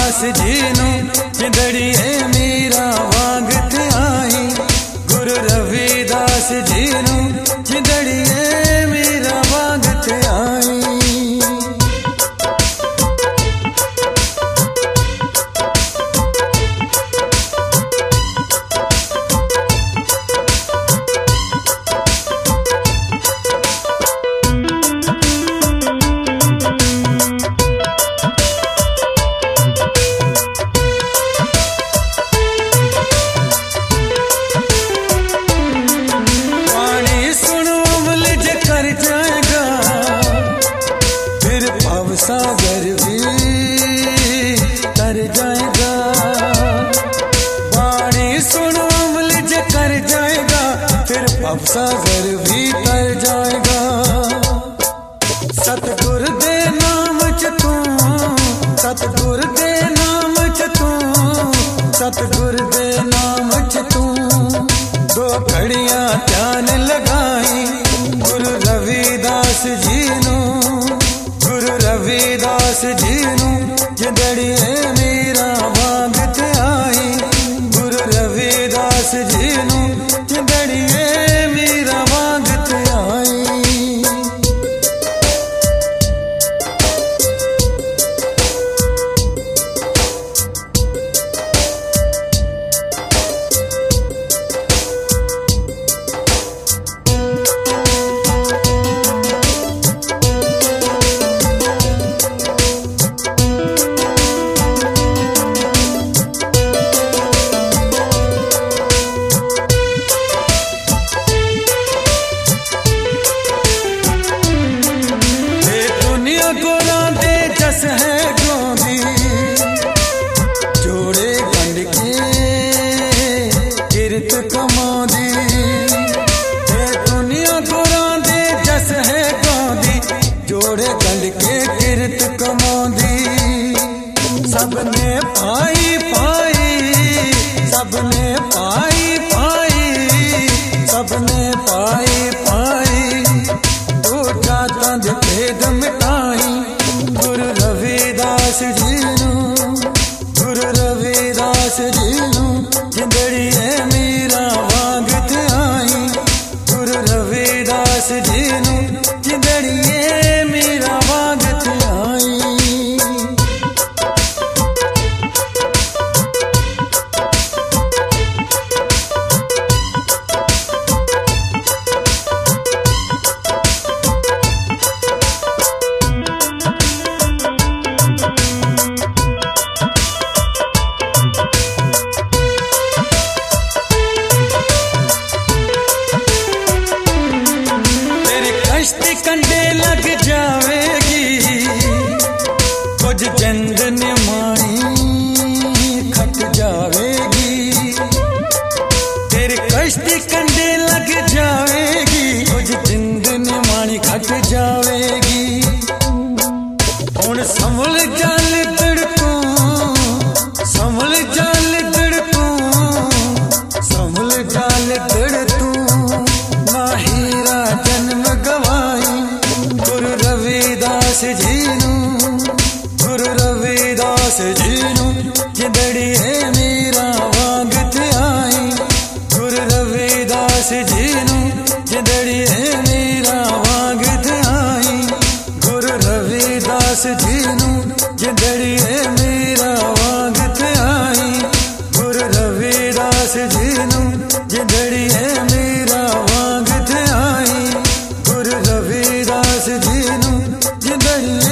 रविदास जी नू जिंदड़िए मीरा वांगत आई। गुरु रविदास जी नू जिंदड़िए मीरा वांगत आई। सागर भी तर जाएगा, वाणी सुनो अमल जे कर जाएगा, फिर भव सागर भी तर जाएगा। सतगुर दे नाम च तू, सतगुर दे नाम च तू, सतगुर दे नाम च तू दो घड़ियां ध्यान लगाई। गुरु रविदास जी नू, गुरु रविदास जी नू जिंदड़िए मीरा वांगत आई। गुरु रविदास जी नू जिंदड़िए मीरा वांगत आई। जस है गोदी जोड़े गंड के किरत कमौदी, दुनिया गुरांदे जस है गोदी जोड़े गंड के किरत कमौदी। सबने पाई पाई, सबने पाई पाई, सबने पाई पाई, दो जातां दे भेद मिटाई। गुरु रविदास जी नू, गुरु रविदास जी नू जिंदड़िए मीरा वांगत आई। गुरु रविदास जी नू जिंदड़िए मीरा वांगत आई। कश्ती कंडे लग जावेगी, कुछ जंद निमाई खट जावेगी। तेरी कश्ती कंडे लग जावेगी, कुछ जंद निमाई खट जावेगी। हुण संभल जाल तड़कू, संभल जाल तड़कू, संभल जाल तड़कू, ना हीरा जन्म गवाई। गुरु रविदास जी नू, गुरु रविदास जी नू जिंदड़िए मीरा वांगत आई। गुरु रविदास जी नू जिंदड़िए मीरा वांगत आई। गुरु रविदास जी नू जिंदड़िए मीरा वांगत आई। गुरु रविदास जी नू जिंदड़िए मीरा वांगत आई। गुरु रविदास जी नू जिंदड़िए